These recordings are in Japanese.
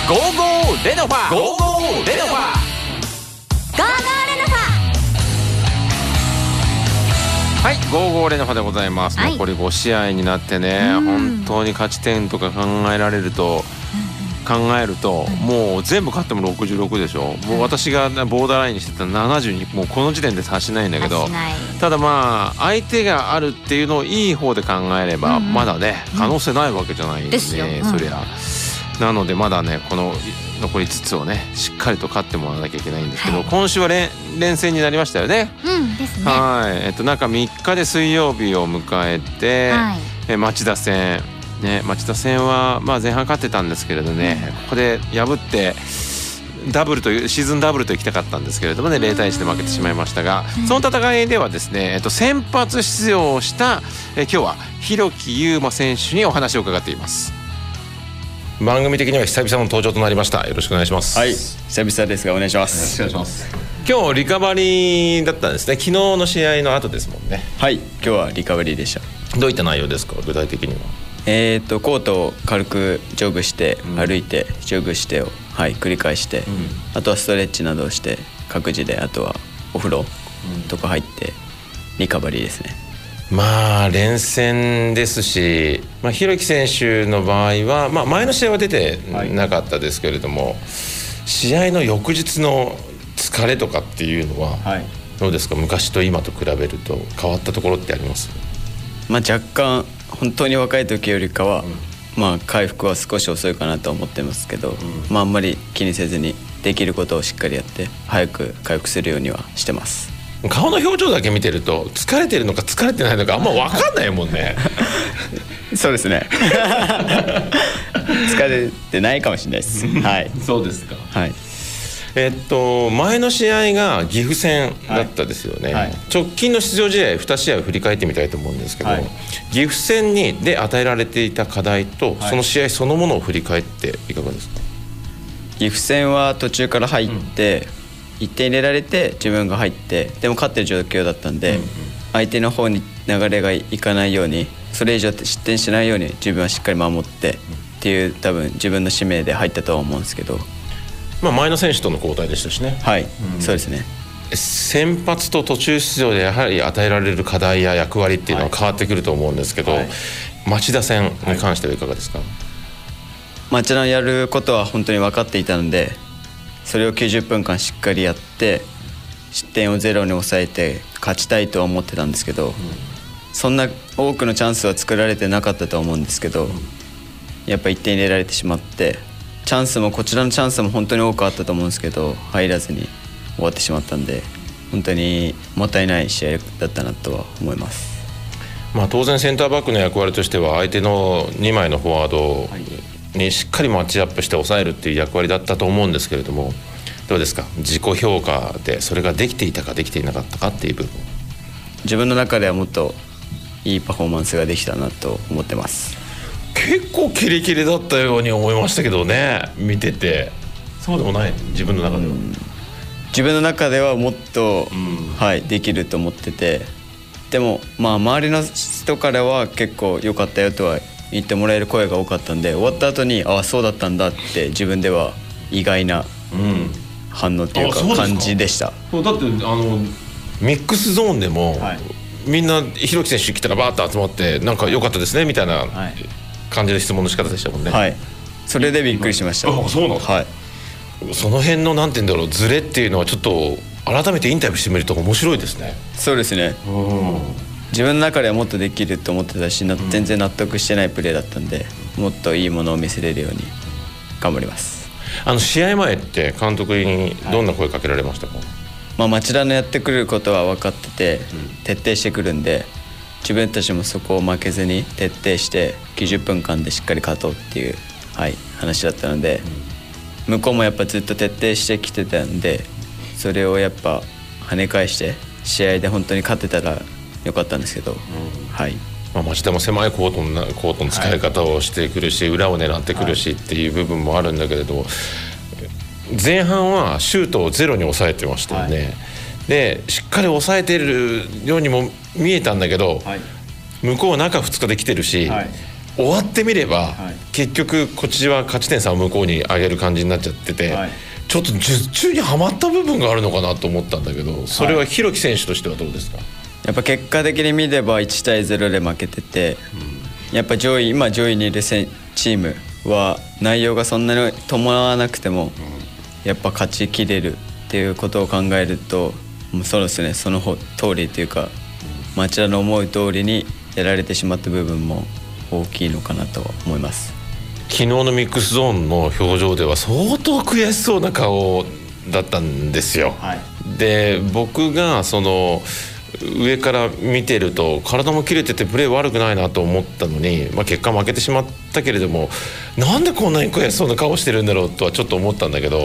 ゴーゴーレノファゴーゴーレノファゴーゴーレノフはい、ゴーゴーレノファでございます、 はい、 残り5試合になってね、本当に勝ち点とか考えるともう全部勝っても66でしょ。もう私がボーダーラインにしてた70にもうこの時点で達しないんだけど、ただまあ相手があるっていうのをいい方で考えればまだね可能性ないわけじゃないんで、そりゃなのでまだねこの残り5つをねしっかりと勝ってもらわなきゃいけないんですけど、今週は連戦になりましたよね。 ですね。 はい、中3日で水曜日を迎えて、町田戦ね、町田戦はまあ前半勝ってたんですけれどね、ここで破ってダブルというシーズンダブルといきたかったんですけれどもね、0対1で負けてしまいましたが、その戦いではですね、先発出場した、今日は広木悠馬選手にお話を伺っています。番組的には久々の登場となりました。よろしくお願いします。 はい、久々ですがお願いします。 よろしくお願いします。今日リカバリーだったんですね。昨日の試合の後ですもんね。 はい、今日はリカバリーでした。 どういった内容ですか、具体的には。 コートを軽くジョグして歩いて、ジョグしてを、繰り返して、あとはストレッチなどをして各自で、あとはお風呂とか入ってリカバリーですね。 まあ連戦ですし、広木選手の場合は、前の試合は出てなかったですけれども、試合の翌日の疲れとかっていうのはどうですか。昔と今と比べると変わったところってあります？ 若干本当に若い時よりかは、回復は少し遅いかなと思ってますけど、あんまり気にせずにできることをしっかりやって早く回復するようにはしてます。 顔の表情だけ見てると疲れてるのか疲れてないのかあんま分かんないもんね。 そうですね。疲れてないかもしれないです。はい。 そうですか。 はい。 前の試合が岐阜戦だったですよね。直近の出場試合2試合を振り返ってみたいと思うんですけど、岐阜戦で与えられていた課題と、その試合そのものを振り返っていかがですか。 岐阜戦は途中から入って、1点入れられて自分が入って、でも勝ってる状況だったんで、相手の方に流れがいかないように、それ以上失点しないように自分はしっかり守ってっていう多分自分の使命で入ったとは思うんですけど、 前の選手との交代でしたしね。 はい、そうですね。 先発と途中出場でやはり与えられる課題や役割っていうのは変わってくると思うんですけど、町田戦に関してはいかがですか。 町田のやることは本当に分かっていたので、それを90分間しっかりやって失点をゼロに抑えて勝ちたいとは思ってたんですけど、そんな多くのチャンスは作られてなかったと思うんですけど、やっぱ1点入れられてしまって、チャンスもこちらのチャンスも本当に多くあったと思うんですけど入らずに終わってしまったんで、本当にもったいない試合だったなとは思います。 当然センターバックの役割としては相手の2枚のフォワードにしっかりマッチアップして抑えるっていう役割だったと思うんですけれども、どうですか、自己評価でそれができていたかできていなかったかっていう部分。 自分の中ではもっといいパフォーマンスができたなと思ってます。 結構キレキレだったように思いましたけどね、見てて。そうでもない、自分の中では。 自分の中ではもっと、できると思ってて、でも周りの人からは結構良かったよとは言ってもらえる声が多かったんで、終わった後にそうだったんだって自分では意外な反応っていうか感じでした。 だってミックスゾーンでも、みんな広木選手来たらバーッと集まってなんか良かったですねみたいな感じの質問の仕方でしたもんね。 それでびっくりしました。 そうなんですか。その辺のなんて言うんだろう、ズレっていうのはちょっと改めてインタビューしてみると面白いですね。 そうですね。自分の中ではもっとできると思ってたし、全然納得してないプレーだったんで、もっといいものを見せれるように頑張ります。 試合前って監督にどんな声かけられましたか。 町田のやってくることは分かってて、徹底してくるんで、自分たちもそこを負けずに徹底して90分間でしっかり勝とうっていう、話だったので、向こうもやっぱずっと徹底してきてたんで、それをやっぱ跳ね返して試合で本当に勝てたらよかったんですけど、 町田も狭いコートの使い方をしてくるし、裏を狙ってくるしっていう部分もあるんだけれど、前半はシュートをゼロに抑えてましたよね。でしっかり抑えてるようにも見えたんだけど、向こうは中2日で来てるし、 終わってみれば、 はい、 結局こっちは勝ち点3を向こうに上げる感じになっちゃってて、はい、ちょっと術中にはまった部分があるのかなと思ったんだけど、それは弘樹選手としてはどうですか？ やっぱ結果的に見れば1対0で負けてて、やっぱ今上位にいるチームは内容がそんなに伴わなくてもやっぱ勝ちきれるっていうことを考えると、もうそうですね、その通りというか町田の思う通りにやられてしまった部分も大きいのかなと思います。 昨日のミックスゾーンの表情では相当悔しそうな顔だったんですよ、はい、で僕がその上から見てると体も切れててプレー悪くないなと思ったのに、結果負けてしまったけれども、なんでこんなに悔しそうな顔してるんだろうとはちょっと思ったんだけど、はい、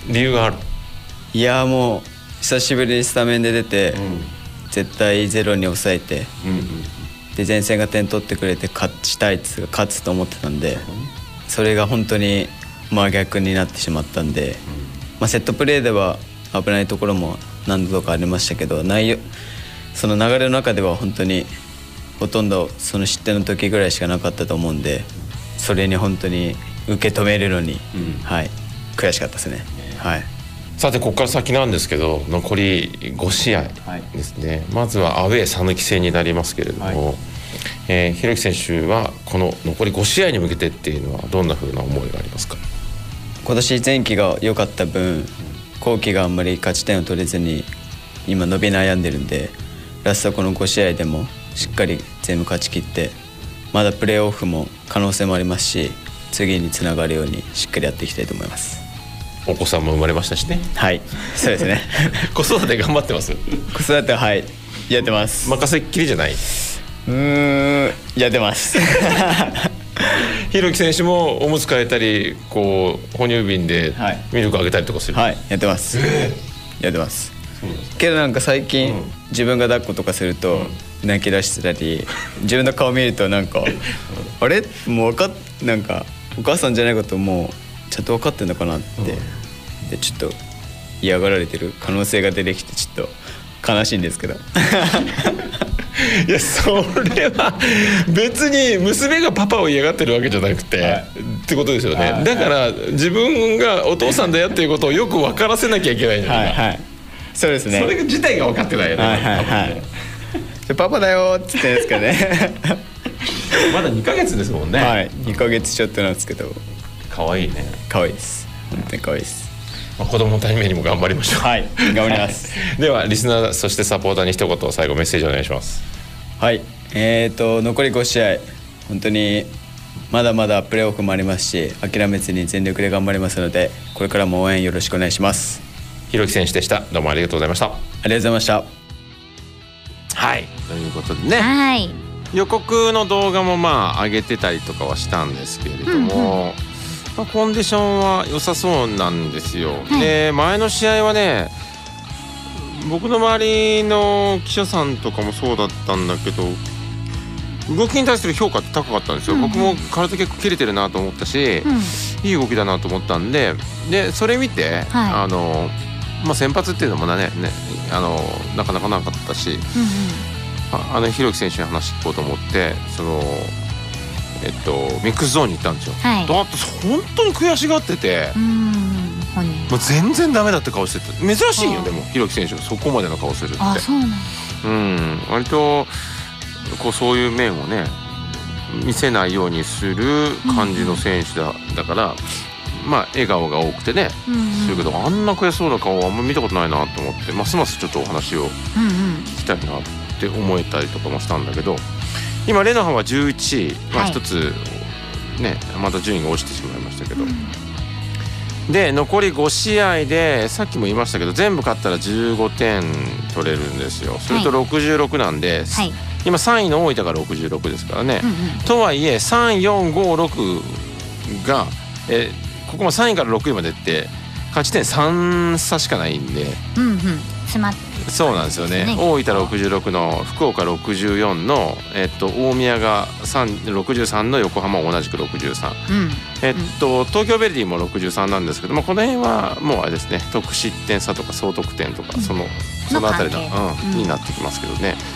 理由がある？いやもう久しぶりにスタメンで出て、絶対ゼロに抑えて、で前線が点取ってくれて勝つと思ってたんで、それが本当に真逆になってしまったんで、セットプレーでは危ないところも何度かありましたけど、その流れの中では本当にほとんどその失点の時ぐらいしかなかったと思うんで、それに本当に受け止めるのに、はい、悔しかったですね、はい。 さてここから先なんですけど、残り5試合ですね、はい、まずはアウェー讃岐戦になりますけれども、はい、弘樹選手はこの残り5試合に向けてっていうのはどんな風な思いがありますか？ 今年前期が良かった分、後期があんまり勝ち点を取れずに今伸び悩んでるんで、ラストこの5試合でもしっかり全部勝ち切って、まだプレーオフも可能性もありますし、次につながるようにしっかりやっていきたいと思います。 お子さんも生まれましたしね。 はい、そうですね子育て頑張ってます？ 子育ては、はい、やってます。 任せっきりじゃない？ やってます弘樹選手もおむつ替えたり、こう哺乳瓶でミルクあげたりとかする？ はい、やってます、やってます。けどなんか最近、自分が抱っことかすると泣き出してたり、自分の顔見るとなんかあれもうなんかお母さんじゃないこともうちゃんと分かってんのかなって、でちょっと嫌がられてる可能性が出てきて、ちょっと悲しいんですけどいやそれは別に娘がパパを嫌がってるわけじゃなくて、はい、ってことですよね、はい、だから自分がお父さんだよっていうことをよく分からせなきゃいけないんじゃないか、はいはい、そうですね、それ自体が分かってないよね、はいはいはい、パパだよって言ってるんですかねまだ2ヶ月ですもんね。 はい、2ヶ月ちょっとなんですけど、 可愛いね。 可愛いです、本当に可愛いです。 子供のためにも頑張りましょう。 はい、頑張りますではリスナーそしてサポーターに一言最後メッセージお願いします。 はい、残り5試合本当にまだまだプレーオフもありますし、諦めずに全力で頑張りますので、これからも応援よろしくお願いします。 弘樹選手でした。どうもありがとうございました。ありがとうございました。 はい、ということでね、 はい、 予告の動画も上げてたりとかはしたんですけれども、コンディションは良さそうなんですよ、はい、で前の試合はね、僕の周りの記者さんとかもそうだったんだけど、動きに対する評価って高かったんですよ、僕も体結構切れてるなと思ったし、いい動きだなと思ったんで、それ見て、はい、先発っていうのもねなかなかなかったし、弘樹選手に話聞こうと思って、ミックスゾーンに行ったんですよ、はい、だって本当に悔しがってて、もう全然ダメだって顔してて、珍しいよ。でも弘樹選手がそこまでの顔するって、 そうなんだ。 割とそういう面をね見せないようにする感じの選手だから、笑顔が多くてね、するけど、あんな悔しそうな顔はあんま見たことないなと思って、ますますちょっとお話を聞きたいなって思えたりとかもしたんだけど、今レナハは11位、一つねまた順位が落ちてしまいましたけど、で残り5試合でさっきも言いましたけど、全部勝ったら15点取れるんですよ。それと66なんで、はい、今3位の大分が66ですからね、とはいえ3、4、5、6が、ここも3位から6位までって勝ち点3差しかないんで、 詰まって、 そうなんですよね。大分66の福岡64の、大宮が63の横浜同じく63、東京ヴェルディも63なんですけど、この辺はもうあれですね、得失点差とか総得点とかそのあたりになってきますけどね。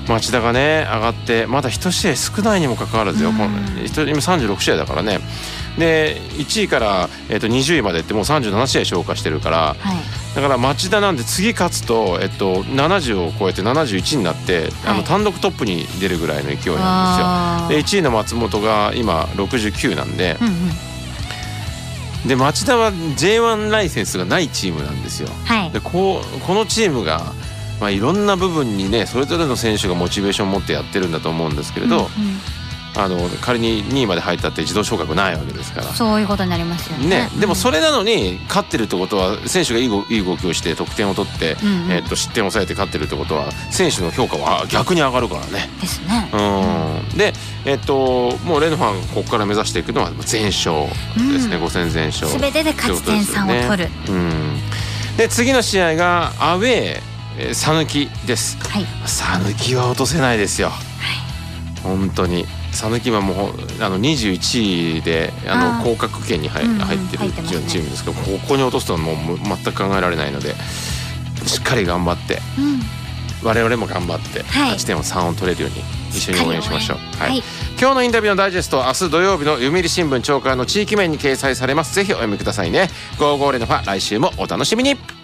町田がね上がってまだ1試合少ないにもかかわらずよ、今36試合だからね。で1位から、20位までってもう37試合消化してるから、 はい、 だから町田なんで次勝つと、70を超えて71になって、はい、単独トップに出るぐらいの勢いなんですよ。で1位の松本が今69なんで、で町田は J1 ライセンスがないチームなんですよ。 はい、 でこのチームが、いろんな部分にねそれぞれの選手がモチベーションを持ってやってるんだと思うんですけれど、仮に2位まで入ったって自動昇格ないわけですから。 そういうことになりますよね。 でもそれなのに勝ってるってことは選手がいい動きをして得点を取って、失点を抑えて勝ってるってことは選手の評価は逆に上がるからね。 ですね。 で、もうレノファンここから目指していくのは全勝ですね、5戦全勝。 全てで勝ち点3を取る。 で次の試合がアウェー讃岐です。讃岐は落とせないですよ。本当に讃岐はもう21位で降格圏に入ってるチームですけど、ここに落とすとはもう全く考えられないので、しっかり頑張って、我々も頑張って勝ち点を3を取れるように一緒に応援しましょう。今日のインタビューのダイジェストは明日土曜日の読売新聞朝刊の地域面に掲載されます。ぜひお読みくださいね。55レノファ、来週もお楽しみに。